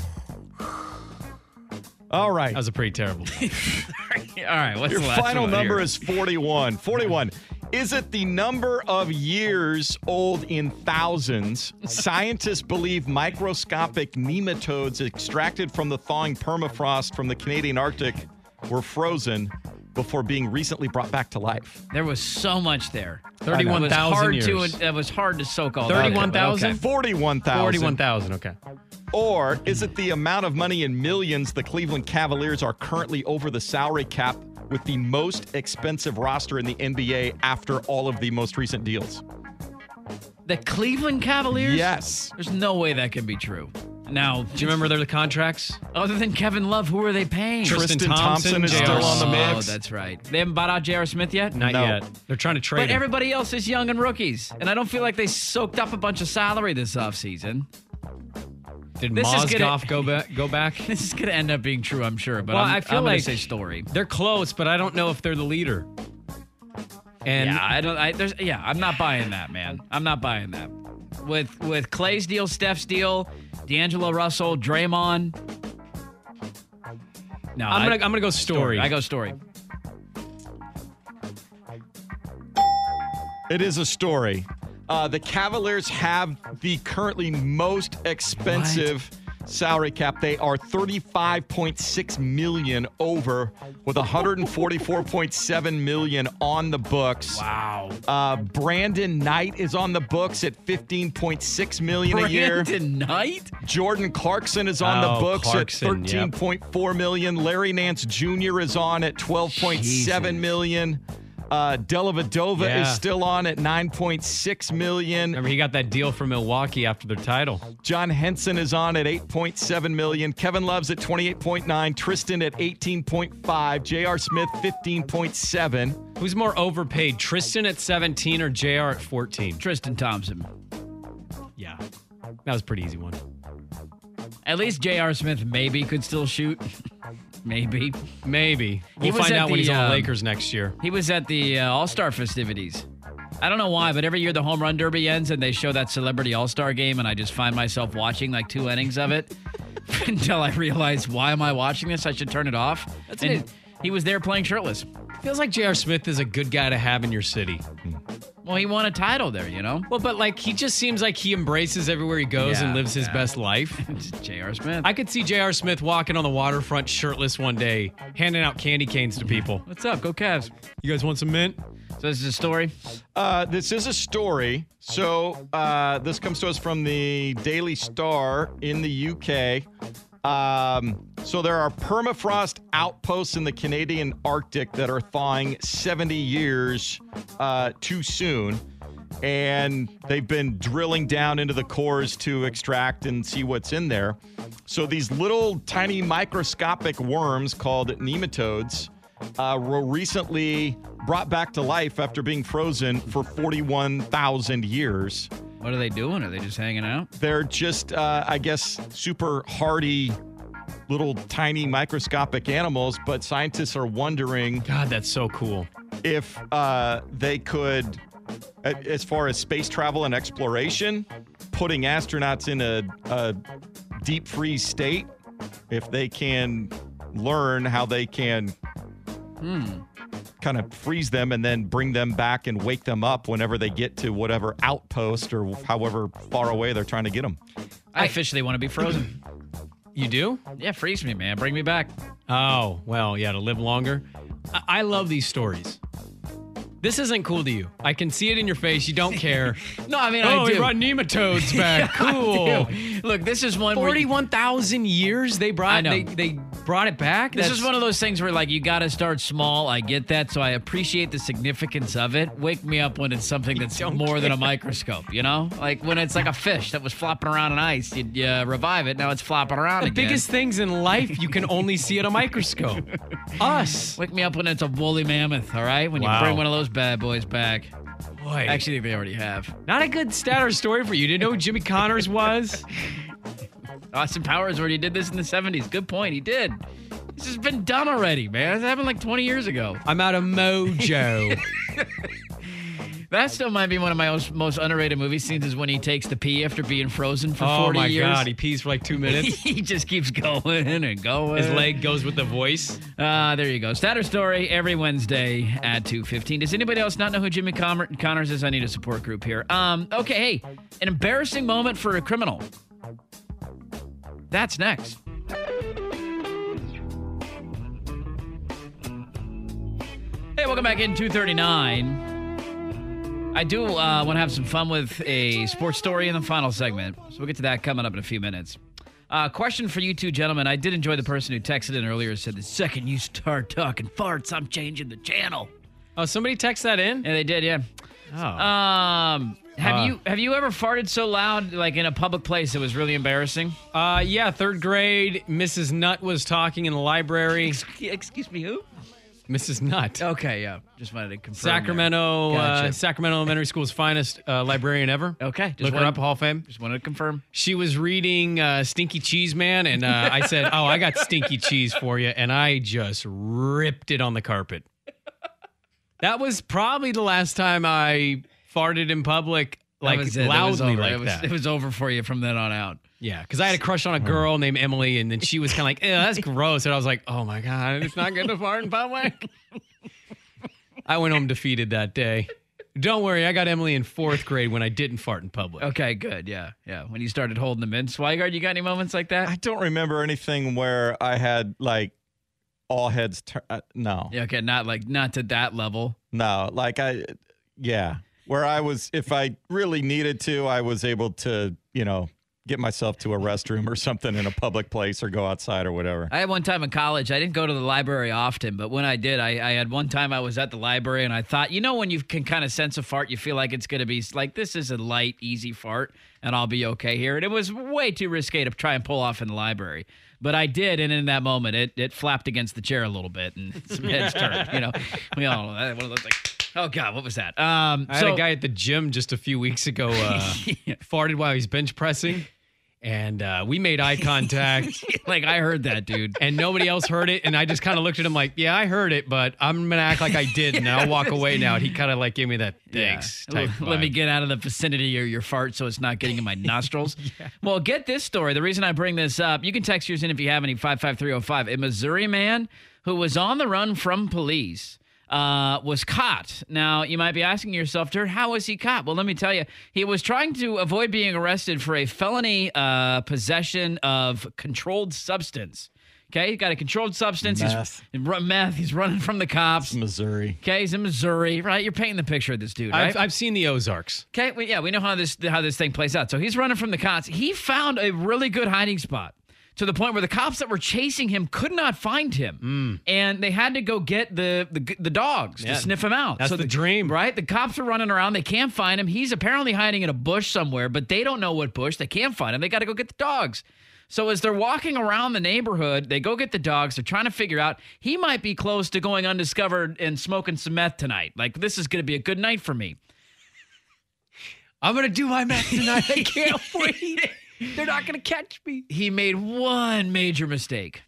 All right. That was a pretty terrible. All right, what's Your the last final one number here? is forty-one. forty-one. Is it the number of years old in thousands? Scientists believe microscopic nematodes extracted from the thawing permafrost from the Canadian Arctic were frozen before being recently brought back to life. There was so much there. thirty-one thousand It was hard years. to. It was hard to soak all that. thirty-one thousand? Okay. forty-one thousand. forty-one thousand, okay. Or is it the amount of money in millions the Cleveland Cavaliers are currently over the salary cap with the most expensive roster in the N B A after all of the most recent deals? The Cleveland Cavaliers? Yes. There's no way that can be true. Now, Do you remember their contracts? other than Kevin Love, who are they paying? Tristan Tristan Thompson, Thompson is J R still on the Oh, mix. that's right. They haven't bought out J R. Smith yet? Not No. yet. They're trying to trade But him. everybody else is young and rookies. And I don't feel like they soaked up a bunch of salary this offseason. Did this is gonna- Mozgov go back? Go back? This is going to end up being true, I'm sure. But Well, I'm, I feel I'm going like to say story. They're close, but I don't know if they're the leader. And yeah, I don't. I, there's, yeah, I'm not buying that, man. I'm not buying that. With with Clay's deal, Steph's deal, D'Angelo Russell, Draymond. No, I'm I, gonna I'm gonna go story. I go story. It is a story. Uh, the Cavaliers have the currently most expensive what? salary cap. They are thirty-five point six million dollars over with one hundred forty-four point seven million dollars on the books. Wow. Uh, Brandon Knight is on the books at fifteen point six million dollars a year. Brandon Knight? Jordan Clarkson is on oh, the books Clarkson, at thirteen point four million dollars. Larry Nance Junior is on at twelve point seven million dollars. Uh, Dellavedova yeah. is still on at nine point six million dollars. Remember, he got that deal from Milwaukee after their title. John Henson is on at eight point seven million dollars. Kevin Love's at twenty-eight point nine. Tristan at eighteen point five. J R. Smith, fifteen point seven. Who's more overpaid, Tristan at seventeen or J R at fourteen? Tristan Thompson. Yeah, that was a pretty easy one. At least J R. Smith maybe could still shoot. Maybe. Maybe. He We'll was find at out when the, he's on the um, Lakers next year. He was at the uh, All-Star festivities. I don't know why, but every year the home run derby ends and they show that celebrity All-Star game, and I just find myself watching like two innings of it until I realize, why am I watching this? I should turn it off. That's and it. He was there playing shirtless. Feels like J R. Smith is a good guy to have in your city. Well, he won a title there, you know? Well, but like he just seems like he embraces everywhere he goes Yeah, and lives his yeah. best life. J R. Smith. I could see J R. Smith walking on the waterfront shirtless one day, handing out candy canes to people. What's up? Go Cavs. You guys want some mint? So this is a story? Uh, this is a story. So uh, this comes to us from the Daily Star in the U K. Um, so there are permafrost outposts in the Canadian Arctic that are thawing seventy years uh, too soon. And they've been drilling down into the cores to extract and see what's in there. So these little tiny microscopic worms called nematodes uh, were recently brought back to life after being frozen for forty-one thousand years. What are they doing? Are they just hanging out? They're just, uh, I guess, super hardy little tiny microscopic animals, but scientists are wondering God, that's so cool. if uh, they could, a- as far as space travel and exploration, putting astronauts in a, a deep freeze state, if they can learn how they can Hmm. kind of freeze them and then bring them back and wake them up whenever they get to whatever outpost or however far away they're trying to get them. I officially want to be frozen. You do? Yeah, freeze me, man. Bring me back. Oh, well, yeah, to live longer. I, I love these stories. This isn't cool to you. I can see it in your face. You don't care. No, I mean, oh, I do. we brought nematodes back. Yeah, I Cool. do. Look, this is one where you- forty-one thousand years they brought I know. They, they brought it back. This That's- is one of those things where, like, you got to start small. I get that, so I appreciate the significance of it. Wake me up when it's something that's don't more than a care. microscope, you know? Like when it's like a fish that was flopping around in ice, you'd uh, revive it. Now it's flopping around the again. biggest things in life you can only see at a microscope. Us. Wake me up when it's a woolly mammoth, all right? When Wow. you bring one of those bad boys back. Boy. I actually think they already have. Not a good stat or story for you. Didn't know who Jimmy Connors was? Austin Powers already did this in the seventies. Good point. He did. This has been done already, man. It happened like twenty years ago. I'm out of mojo. That still might be one of my most, most underrated movie scenes is when he takes the pee after being frozen for oh forty my years. God, he pees for like two minutes. He just keeps going and going. His leg goes with the voice. Uh, there you go. Statter Story every Wednesday at two fifteen. Does anybody else not know who Jimmy Con- Connors is? I need a support group here. Um, okay, hey, an embarrassing moment for a criminal. That's next. Hey, welcome back in two thirty-nine. I do uh, want to have some fun with a sports story in the final segment, so we'll get to that coming up in a few minutes. Uh, question for you two gentlemen. I did enjoy the person who texted in earlier and said, the second you start talking farts, I'm changing the channel. Oh, somebody text that in? Yeah, they did, yeah. Oh. Um, have Uh. you have you ever farted so loud, like in a public place, it was really embarrassing? Uh, yeah, third grade. Missus Nutt was talking in the library. Excuse me, who? Missus Nutt. Okay, yeah. Just wanted to confirm. Sacramento, there. Gotcha. uh, Sacramento Elementary School's finest uh, librarian ever. Okay, just Look her wanted- up, Hall of Fame. Just wanted to confirm. She was reading uh, Stinky Cheese Man, and uh, I said, oh, I got stinky cheese for you, and I just ripped it on the carpet. That was probably the last time I farted in public, like That was it. loudly It was over. like it was, that. It was over for you from then on out. Yeah, because I had a crush on a girl named Emily, and then she was kind of like, "Ew, that's gross." And I was like, "Oh my god, it's not good to fart in public." I went home defeated that day. Don't worry, I got Emily in fourth grade when I didn't fart in public. Okay, good. Yeah, yeah. When you started holding them in, Swigard, you got any moments like that? I don't remember anything where I had like all heads. Tur- uh, no. Yeah, okay, not like not to that level. No, like I, yeah, where I was, if I really needed to, I was able to, you know, get myself to a restroom or something in a public place or go outside or whatever. I had one time in college, I didn't go to the library often, but when I did, I, I had one time I was at the library and I thought, you know, when you can kind of sense a fart, you feel like it's going to be like, this is a light, easy fart and I'll be okay here. And it was way too risque to try and pull off in the library. But I did, and in that moment, it it flapped against the chair a little bit and some heads turned, you know. We all know that. One of those like, oh, God, what was that? Um, I so, had a guy at the gym just a few weeks ago uh, yeah. farted while he's bench pressing. And uh, we made eye contact. Like, I heard that, dude. And nobody else heard it. And I just kind of looked at him like, yeah, I heard it, but I'm going to act like I didn't. And I'll walk away now. And he kind of like gave me that thanks Yeah. type Let me vibe. get out of the vicinity of your fart so it's not getting in my nostrils. yeah. Well, get this story. The reason I bring this up, you can text yours in if you have any, five five three oh five. A Missouri man who was on the run from police uh, was caught. Now, you might be asking yourself, Dirt, how was he caught? Well, let me tell you. He was trying to avoid being arrested for a felony uh, possession of controlled substance. Okay, he got a controlled substance. Meth. He's meth. He's running from the cops. It's Missouri. Okay, he's in Missouri, right? You're painting the picture of this dude, right? I've, I've seen the Ozarks. Okay, well, yeah, we know how this how this thing plays out. So he's running from the cops. He found a really good hiding spot to the point where the cops that were chasing him could not find him, Mm. and they had to go get the the, the dogs Yeah, to sniff him out. that's so the dream. right? The cops are running around. They can't find him. He's apparently hiding in a bush somewhere, but they don't know what bush. They can't find him. They got to go get the dogs. So as they're walking around the neighborhood, they go get the dogs. They're trying to figure out he might be close to going undiscovered and smoking some meth tonight. Like, this is going to be a good night for me. I'm going to do my meth tonight. I can't wait. They're not going to catch me. He made one major mistake.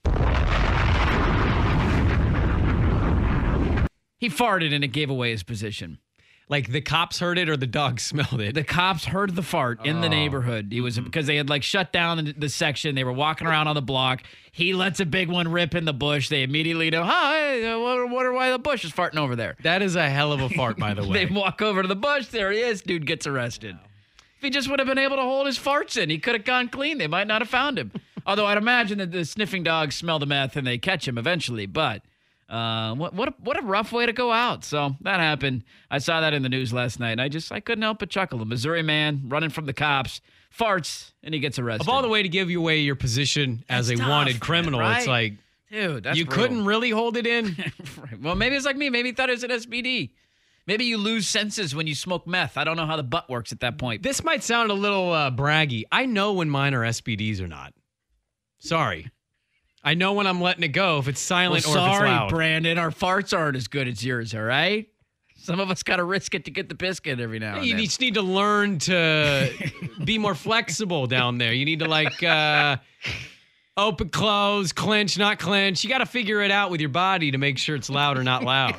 He farted and it gave away his position. Like the cops heard it or the dog smelled it? The cops heard the fart in the Oh. neighborhood. He was because they had like shut down the, the section. They were walking around on the block. He lets a big one rip in the bush. They immediately know, hi, I wonder why the bush is farting over there. That is a hell of a fart, by the way. They walk over to the bush. There he is. Dude gets arrested. If he just would have been able to hold his farts in, he could have gone clean. They might not have found him. Although I'd imagine that the sniffing dogs smell the meth and they catch him eventually. But uh, what what a, what a rough way to go out. So that happened. I saw that in the news last night, and I just I couldn't help but chuckle. A Missouri man running from the cops, farts, and he gets arrested. Of all the way to give you away your position as That's a tough, wanted man, criminal, right? it's like, Dude, that's you brutal. couldn't really hold it in. Right. Well, maybe it's like me. Maybe he thought it was an S P D. Maybe you lose senses when you smoke meth. I don't know how the butt works at that point. This might sound a little uh, braggy. I know when mine are S P Ds or not. Sorry. I know when I'm letting it go, if it's silent Well, or if it's sorry, loud. Brandon. Our farts aren't as good as yours, all right? Some of us got to risk it to get the biscuit every now and You then. just need to learn to be more flexible down there. You need to like uh, open, close, clench, not clench. You got to figure it out with your body to make sure it's loud or not loud.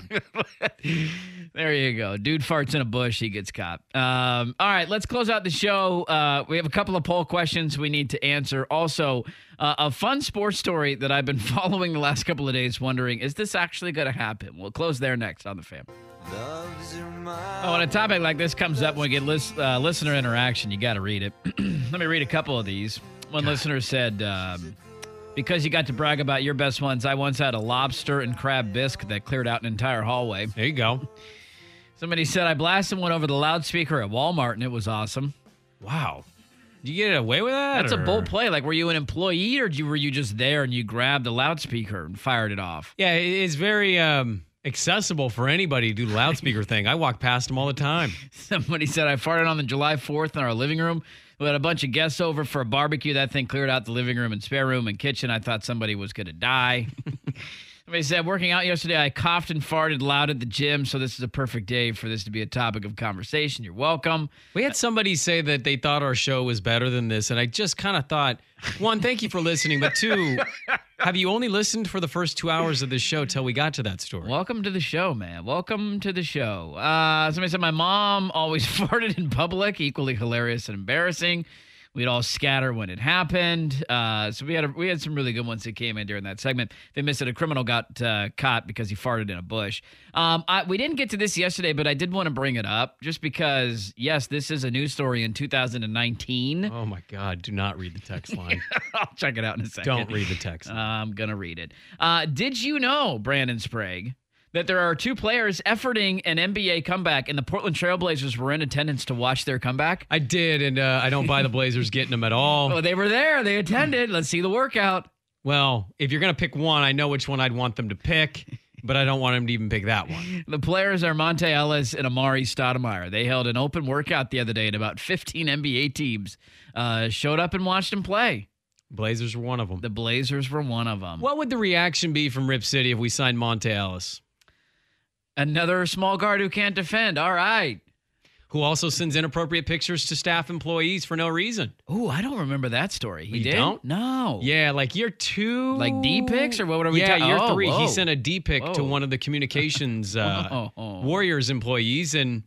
There you go. Dude farts in a bush, he gets caught. Um, all right, let's close out the show. Uh, we have a couple of poll questions we need to answer. Also, uh, a fun sports story that I've been following the last couple of days, wondering, is this actually going to happen? We'll close there next on The Fan. Oh, when a topic like this comes up, when we get lis- uh, listener interaction, you got to read it. Let me read a couple of these. One listener said, um, because you got to brag about your best ones, I once had a lobster and crab bisque that cleared out an entire hallway. There you go. Somebody said, I blasted one over the loudspeaker at Walmart, and it was awesome. Wow. Did you get away with that? That's a or- bold play. Like, were you an employee, or did you, were you just there and you grabbed the loudspeaker and fired it off? Yeah, it- it's very um, accessible for anybody to do the loudspeaker thing. I walk past them all the time. Somebody said, I farted on the July fourth in our living room. We had a bunch of guests over for a barbecue. That thing cleared out the living room and spare room and kitchen. I thought somebody was going to die. Somebody said, working out yesterday, I coughed and farted loud at the gym, so this is a perfect day for this to be a topic of conversation. You're welcome. We had somebody say that they thought our show was better than this, and I just kind of thought, one, thank you for listening, but two, have you only listened for the first two hours of this show till we got to that story? Welcome to the show, man. Welcome to the show. Uh, somebody said, my mom always farted in public, equally hilarious and embarrassing. We'd all scatter when it happened. Uh, so we had a, we had some really good ones that came in during that segment. They missed it. A criminal got uh, caught because he farted in a bush. Um, I, we didn't get to this yesterday, but I did want to bring it up just because, yes, this is a news story in two thousand nineteen. Oh, my God. Do not read the text line. I'll check it out in a second. Don't read the text line. Uh, I'm going to read it. Uh, did you know, Brandon Sprague, that there are two players efforting an N B A comeback, and the Portland Trailblazers were in attendance to watch their comeback? I did, and uh, I don't buy the Blazers getting them at all. Oh, they were there. They attended. Let's see the workout. Well, if you're going to pick one, I know which one I'd want them to pick, but I don't want them to even pick that one. The players are Monte Ellis and Amari Stoudemire. They held an open workout the other day, and about fifteen N B A teams uh, showed up and watched them play. Blazers were one of them. The Blazers were one of them. What would the reaction be from Rip City if we signed Monte Ellis? Another small guard who can't defend. All right. Who also sends inappropriate pictures to staff employees for no reason. Oh, I don't remember that story. He you did? Don't? No. Yeah, like year two. Like D pics or what are we yeah, talking? year oh, three. Whoa. He sent a D pic Whoa. to one of the communications uh, oh, oh. Warriors employees and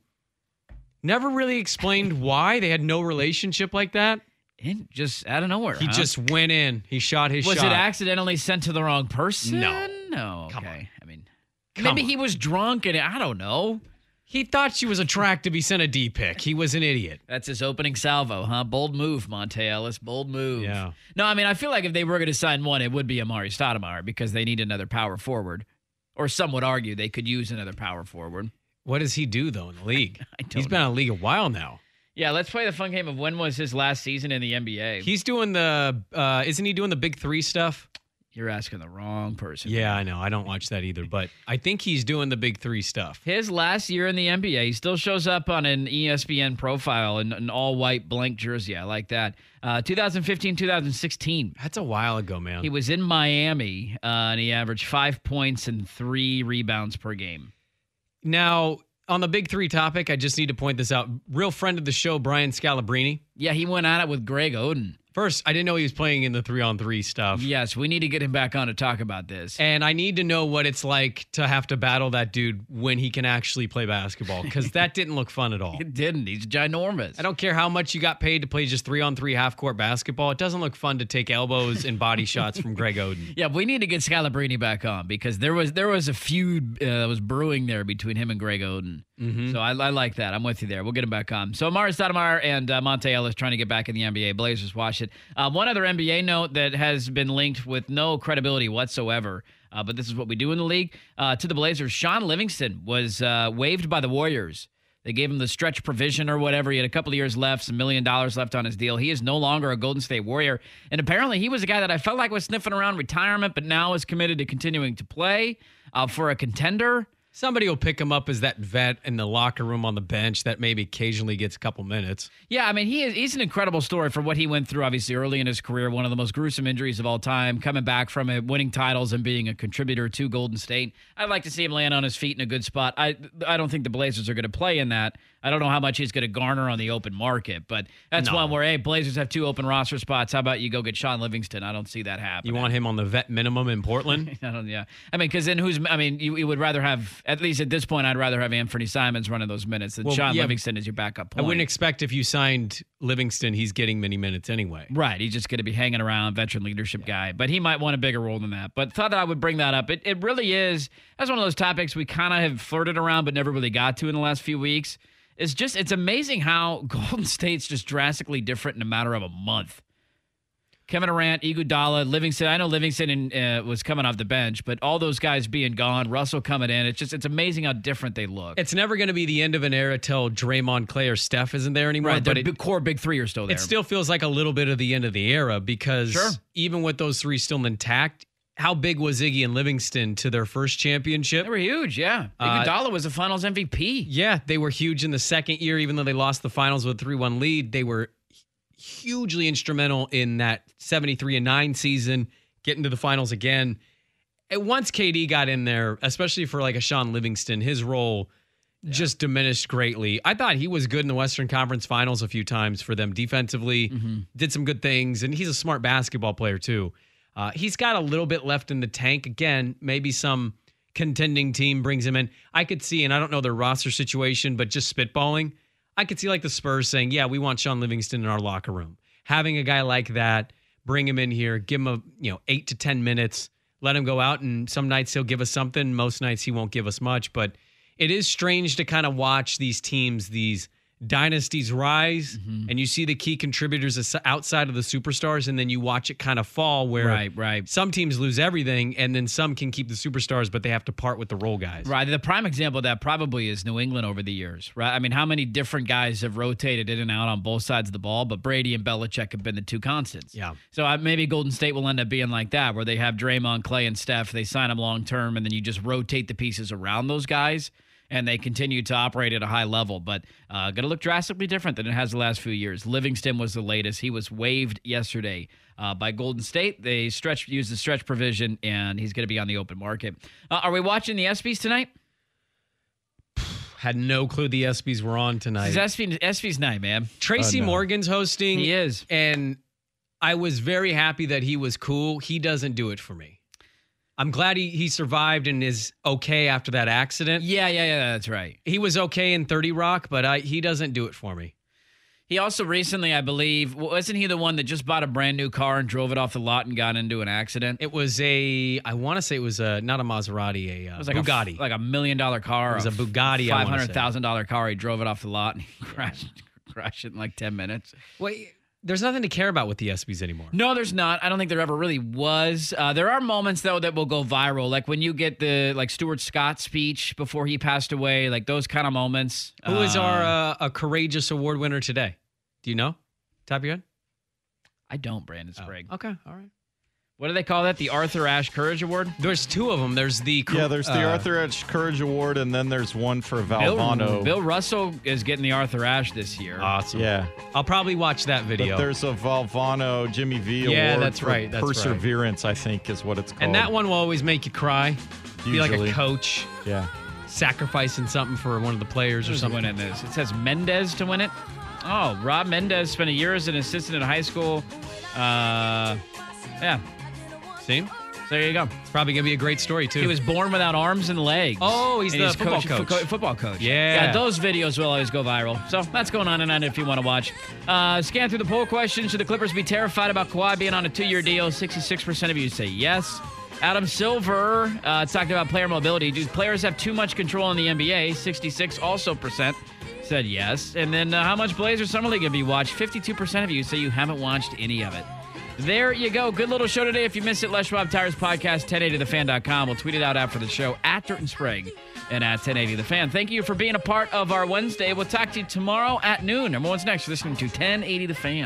never really explained why. They had no relationship like that. And just out of nowhere. He huh? just went in. He shot his Was shot. it accidentally sent to the wrong person? No. No. Okay. Come on. I mean, Come maybe on. he was drunk and I don't know. He thought she was attractive. He sent a D pic. He was an idiot. That's his opening salvo, huh? Bold move, Monte Ellis. Bold move. Yeah. No, I mean, I feel like if they were going to sign one, it would be Amari Stoudemire because they need another power forward. Or some would argue they could use another power forward. What does he do, though, in the league? I don't He's been know. in the league a while now. Yeah, let's play the fun game of when was his last season in the N B A. He's doing the, uh, isn't he doing the big three stuff? You're asking the wrong person. Yeah, I know. I don't watch that either, but I think he's doing the big three stuff. His last year in the N B A, he still shows up on an E S P N profile in an all-white blank jersey. I like that. Uh, twenty fifteen, twenty sixteen. That's a while ago, man. He was in Miami, uh, and he averaged five points and three rebounds per game. Now, on the big three topic, I just need to point this out. Real friend of the show, Brian Scalabrine. Yeah, he went at it with Greg Oden. First, I didn't know he was playing in the three-on-three stuff. Yes, we need to get him back on to talk about this. And I need to know what it's like to have to battle that dude when he can actually play basketball, because that didn't look fun at all. It didn't. He's ginormous. I don't care how much you got paid to play just three-on-three half-court basketball. It doesn't look fun to take elbows and body shots from Greg Oden. Yeah, we need to get Scalabrine back on because there was there was a feud uh, that was brewing there between him and Greg Oden. Mm-hmm. So I, I like that. I'm with you there. We'll get him back on. So Amari Stoudemire and uh, Monte Ellis trying to get back in the N B A. Blazers watch it. Uh, one other N B A note that has been linked with no credibility whatsoever, uh, but this is what we do in the league. Uh, to the Blazers, Sean Livingston was uh, waived by the Warriors. They gave him the stretch provision or whatever. He had a couple of years left, some million dollars left on his deal. He is no longer a Golden State Warrior. And apparently he was a guy that I felt like was sniffing around retirement, but now is committed to continuing to play uh, for a contender. Somebody will pick him up as that vet in the locker room on the bench that maybe occasionally gets a couple minutes. Yeah, I mean, he is, he's an incredible story for what he went through, obviously, early in his career. One of the most gruesome injuries of all time, coming back from it, winning titles and being a contributor to Golden State. I'd like to see him land on his feet in a good spot. I I don't think the Blazers are going to play in that. I don't know how much he's going to garner on the open market, but that's No. one where, hey, Blazers have two open roster spots. How about you go get Sean Livingston? I don't see that happening. You want him on the vet minimum in Portland? I don't, yeah. I mean, because then who's, I mean, you, you would rather have, at least at this point, I'd rather have Anthony Simons running those minutes than Well, Sean yeah, Livingston as your backup point. I wouldn't expect if you signed Livingston, he's getting many minutes anyway. Right. He's just going to be hanging around, veteran leadership yeah. guy. But he might want a bigger role than that. But thought that I would bring that up. It, it really is, that's one of those topics we kind of have flirted around but never really got to in the last few weeks. It's just, it's amazing how Golden State's just drastically different in a matter of a month. Kevin Durant, Iguodala, Livingston. I know Livingston in, uh, was coming off the bench, but all those guys being gone, Russell coming in, it's just, it's amazing how different they look. It's never going to be the end of an era till Draymond, Clay, or Steph isn't there anymore. Right, but the it, big, core big three are still there. It still feels like a little bit of the end of the era because Sure. even with those three still intact, how big was Iggy and Livingston to their first championship? They were huge, yeah. Uh, Iguodala was the Finals M V P. Yeah, they were huge in the second year, even though they lost the finals with a three one lead. They were hugely instrumental in that seventy-three and nine season, getting to the finals again. once K D got in there, especially for like a Sean Livingston, his role yeah. just diminished greatly. I thought he was good in the Western Conference Finals a few times for them defensively, mm-hmm. did some good things, and he's a smart basketball player too. Uh, he's got a little bit left in the tank. Again, maybe some contending team brings him in. I could see, and I don't know their roster situation, but just spitballing, I could see like the Spurs saying, yeah, we want Sean Livingston in our locker room. Having a guy like that, bring him in here, give him a you know eight to ten minutes, let him go out, and some nights he'll give us something. Most nights he won't give us much, but it is strange to kind of watch these teams, these dynasties rise, mm-hmm. and you see the key contributors outside of the superstars, and then you watch it kind of fall where right, right. some teams lose everything, and then some can keep the superstars, but they have to part with the role guys. Right. The prime example of that probably is New England over the years, right? I mean, how many different guys have rotated in and out on both sides of the ball, but Brady and Belichick have been the two constants. Yeah. So uh, maybe Golden State will end up being like that, where they have Draymond, Clay, and Steph. They sign them long term, and then you just rotate the pieces around those guys, and they continue to operate at a high level, but uh, going to look drastically different than it has the last few years. Livingston was the latest. He was waived yesterday uh, by Golden State. They stretch used the stretch provision, and he's going to be on the open market. Uh, are we watching the ESPYs tonight? Had no clue the ESPYs were on tonight. It's ESPY, ESPY's night, man. Tracy oh, no. Morgan's hosting. He is. And I was very happy that he was cool. He doesn't do it for me. I'm glad he, he survived and is okay after that accident. Yeah, yeah, yeah, that's right. He was okay in thirty Rock, but I, he doesn't do it for me. He also recently, I believe, wasn't he the one that just bought a brand new car and drove it off the lot and got into an accident? It was a, I want to say it was a, not a Maserati, a uh, it was like Bugatti. A, like a million dollar car. It was a Bugatti, five hundred thousand dollars car. He drove it off the lot and he crashed, crashed it in like ten minutes. Wait. There's nothing to care about with the ESPYs anymore. No, there's not. I don't think there ever really was. Uh, there are moments, though, that will go viral. Like when you get the like Stuart Scott speech before he passed away, like those kind of moments. Who is uh, our uh, a Courageous Award winner today? Do you know? Top of your head? I don't, Brandon Sprague. Oh, okay, all right. What do they call that? The Arthur Ashe Courage Award? There's two of them. There's the yeah. There's the uh, Arthur Ashe Courage Award, and then there's one for Bill, Valvano. Bill Russell is getting the Arthur Ashe this year. Awesome. Yeah. I'll probably watch that video. But there's a Valvano Jimmy V yeah, Award that's for right. That's perseverance, right. I think, is what it's called. And that one will always make you cry. Usually. Be like a coach. Yeah. Sacrificing something for one of the players Who's or something. winning this? It says Mendez to win it. Oh, Rob Mendez spent a year as an assistant in high school. Uh, yeah. See? So there you go. It's probably going to be a great story, too. He was born without arms and legs. Oh, he's and the he's football coach. Fo- football coach. Yeah. Yeah, those videos will always go viral. So that's going on tonight if you want to watch. Uh, scan through the poll question. Should the Clippers be terrified about Kawhi being on a two-year deal? sixty-six percent of you say yes. Adam Silver uh, talked about player mobility. Do players have too much control in the N B A? sixty-six also percent said yes. And then uh, how much Blazers Summer League have you watched? fifty-two percent of you say you haven't watched any of it. There you go. Good little show today. If you missed it, Les Schwab Tires Podcast, ten eighty the fan dot com. We'll tweet it out after the show at Dirt and Sprague and at ten eighty The Fan. Thank you for being a part of our Wednesday. We'll talk to you tomorrow at noon. Number one's next. You're listening to ten eighty The Fan.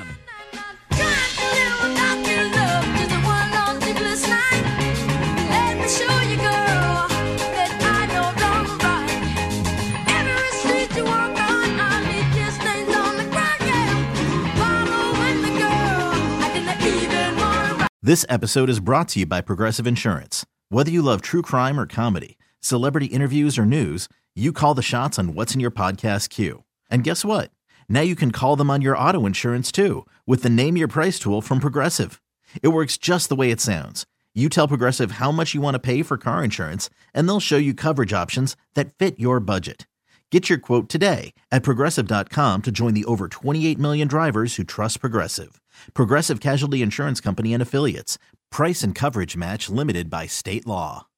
This episode is brought to you by Progressive Insurance. Whether you love true crime or comedy, celebrity interviews or news, you call the shots on what's in your podcast queue. And guess what? Now you can call them on your auto insurance too with the Name Your Price tool from Progressive. It works just the way it sounds. You tell Progressive how much you want to pay for car insurance, and they'll show you coverage options that fit your budget. Get your quote today at Progressive dot com to join the over twenty-eight million drivers who trust Progressive. Progressive Casualty Insurance Company and Affiliates. Price and coverage match limited by state law.